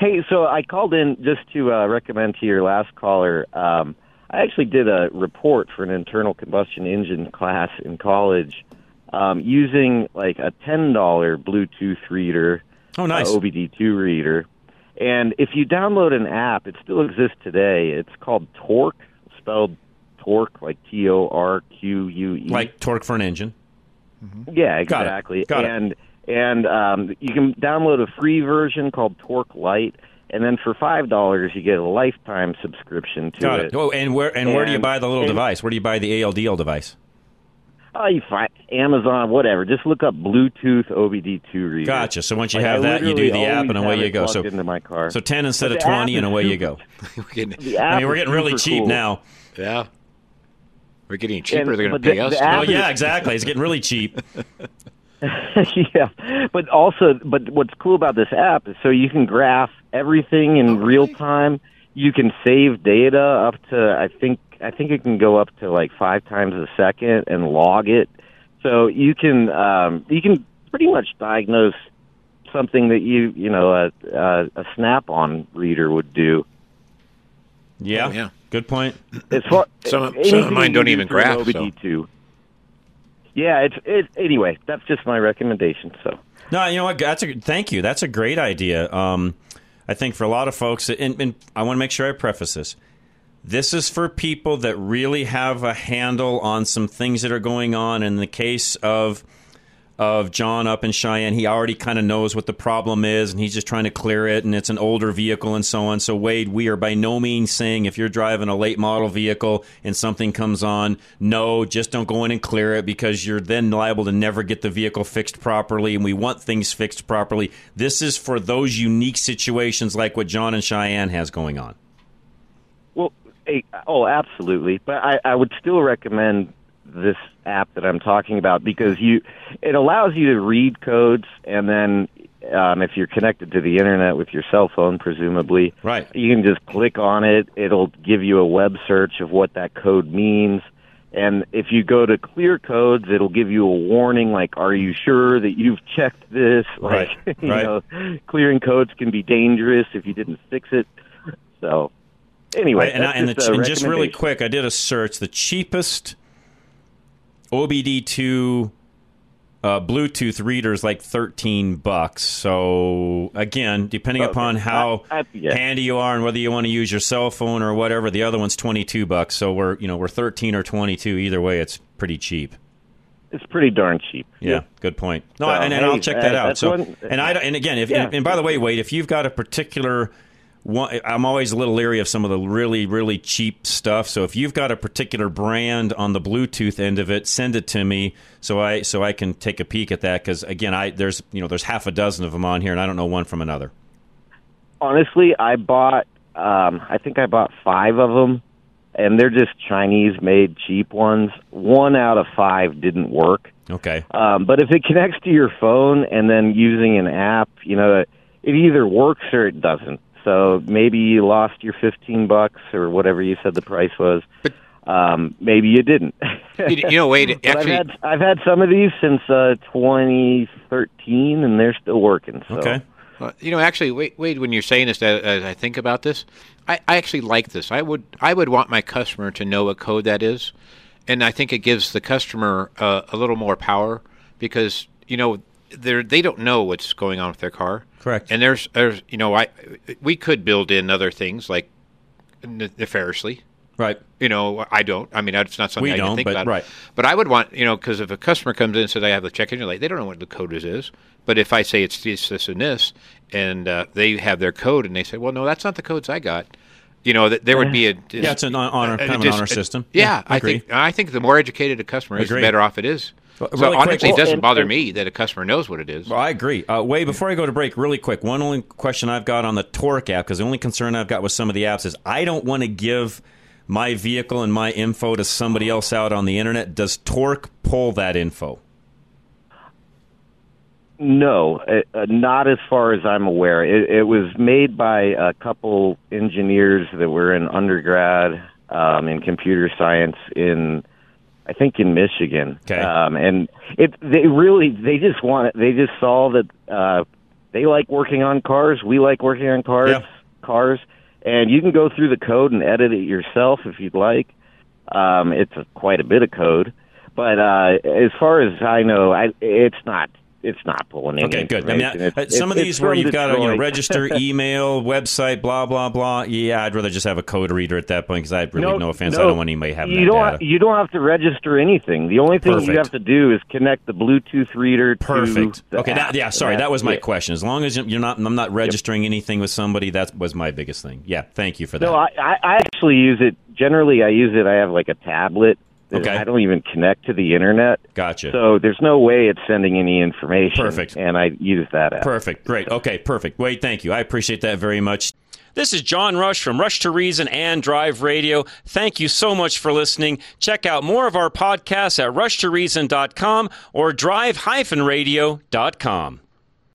Hey, so I called in just to recommend to your last caller. I actually did a report for an internal combustion engine class in college using like a $10 Bluetooth reader, Oh, nice. OBD2 reader. And if you download an app, it still exists today. It's called Torque, spelled Torque, like Torque. Like torque for an engine. Yeah, exactly. Got it. And you can download a free version called Torque Lite, and then for $5 you get a lifetime subscription to Got it. it. Oh, and where do you buy the little device? Where do you buy the ALDL device? Oh, you find Amazon, whatever. Just look up Bluetooth OBD2 reader. Gotcha. So once you have that, you do the app, and away you go. So into my car. So 10 instead of 20, and away you go. The I mean, app we're is getting really super cheap cool. now. Yeah. We're getting cheaper. And- They're going but to pay the us. app Well, yeah, exactly. It's getting really cheap. Yeah, but what's cool about this app is so you can graph everything in real time. You can save data up to I think it can go up to like 5 times a second and log it. So you can pretty much diagnose something that a Snap-on reader would do. Yeah. Oh, yeah. Good point. As far, Some of anything mine you don't do even through an graph, so. OBD2. Yeah, anyway. That's just my recommendation. So. No, you know what? Thank you. That's a great idea. I think for a lot of folks, and I want to make sure I preface this. This is for people that really have a handle on some things that are going on. In the case of John up in Cheyenne, he already kind of knows what the problem is, and he's just trying to clear it, and it's an older vehicle and so on. So, Wade, we are by no means saying if you're driving a late model vehicle and something comes on, no, just don't go in and clear it because you're then liable to never get the vehicle fixed properly, and we want things fixed properly. This is for those unique situations like what John in Cheyenne has going on. Well, absolutely. But I would still recommend this app that I'm talking about because it allows you to read codes, and then if you're connected to the internet with your cell phone, presumably, Right. you can just click on it. It'll give you a web search of what that code means. And if you go to clear codes, it'll give you a warning like, are you sure that you've checked this? Like, Right. Clearing codes can be dangerous if you didn't fix it. So, anyway, And just really quick, I did a search. The cheapest OBD2 Bluetooth reader is like $13. So again, depending upon how handy you are and whether you want to use your cell phone or whatever, the other one's $22. So we're 13 or 22. Either way, it's pretty cheap. It's pretty darn cheap. Yeah, good point. No, So, and I'll check that out. So, one, and by the way, Wade, if you've got a particular one, I'm always a little leery of some of the really, really cheap stuff. So if you've got a particular brand on the Bluetooth end of it, send it to me so I can take a peek at that. Because again, there's half a dozen of them on here, and I don't know one from another. Honestly, I think I bought 5 of them, and they're just Chinese-made cheap ones. 1 out of 5 didn't work. Okay. But if it connects to your phone and then using an app, it either works or it doesn't. So maybe you lost your $15 or whatever you said the price was. But maybe you didn't. Wade, actually, I've had some of these since 2013, and they're still working. So. Okay. Actually, Wade, when you're saying this, as I think about this, I actually like this. I would want my customer to know what code that is, and I think it gives the customer a little more power because they don't know what's going on with their car. Correct. And we could build in other things like nefariously. Right. I don't. I mean, it's not something I can think about. Right. But I would want, because if a customer comes in and says, I have the check engine light, they don't know what the code is. But if I say it's this, and this, and they have their code, and they say, well, no, that's not the codes I got, there would be it's an honor system. Yeah, I think the more educated a customer is, the better off it is. So honestly, it doesn't bother me that a customer knows what it is. Well, I agree. Wade, before I go to break, really quick, one only question I've got on the Torque app, because the only concern I've got with some of the apps is I don't want to give my vehicle and my info to somebody else out on the internet. Does Torque pull that info? No, not as far as I'm aware. It was made by a couple engineers that were in undergrad in computer science I think in Michigan. Okay. And they just saw that they like working on cars. We like working on cars. And you can go through the code and edit it yourself if you'd like. It's quite a bit of code. But as far as I know, it's not pulling any information. Okay, good. Some of these where you've got to register, email, website, blah, blah, blah. Yeah, I'd rather just have a code reader at that point because no offense, I don't want anybody having that data. You don't have to register anything. The only thing you have to do is connect the Bluetooth reader to the app. That was my question. As long as I'm not registering anything with somebody, that was my biggest thing. Yeah, thank you for that. No, I actually use it. Generally, I have like a tablet. Okay. I don't even connect to the internet. Gotcha. So there's no way it's sending any information. Perfect. And I use that app. Perfect. Great. Okay, perfect. Wade, thank you. I appreciate that very much. This is John Rush from Rush to Reason and Drive Radio. Thank you so much for listening. Check out more of our podcasts at rushtoreason.com or drive-radio.com.